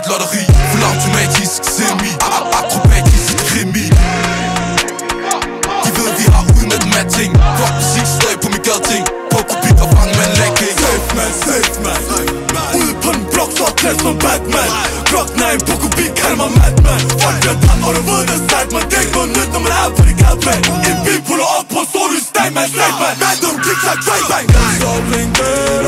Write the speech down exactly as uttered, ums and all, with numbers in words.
lotteri. Fuld automatisk, semi, akrobatisk, krimi. De ved vi har udnyttet med ting. Fuck musik, støj på min gadting. På kubik og fange med en lægning. Safe man, safe man. Ude på den blok, så klædt som Batman. Glock nine på kubik, kald mig madman. Folk bliver dræbt, og du ved det er sejt, man. Det er ikke noget nyt, når man er på de gadeplan. En bil puller op på, så du stag, man, stag, man. Random kicks og trade bang.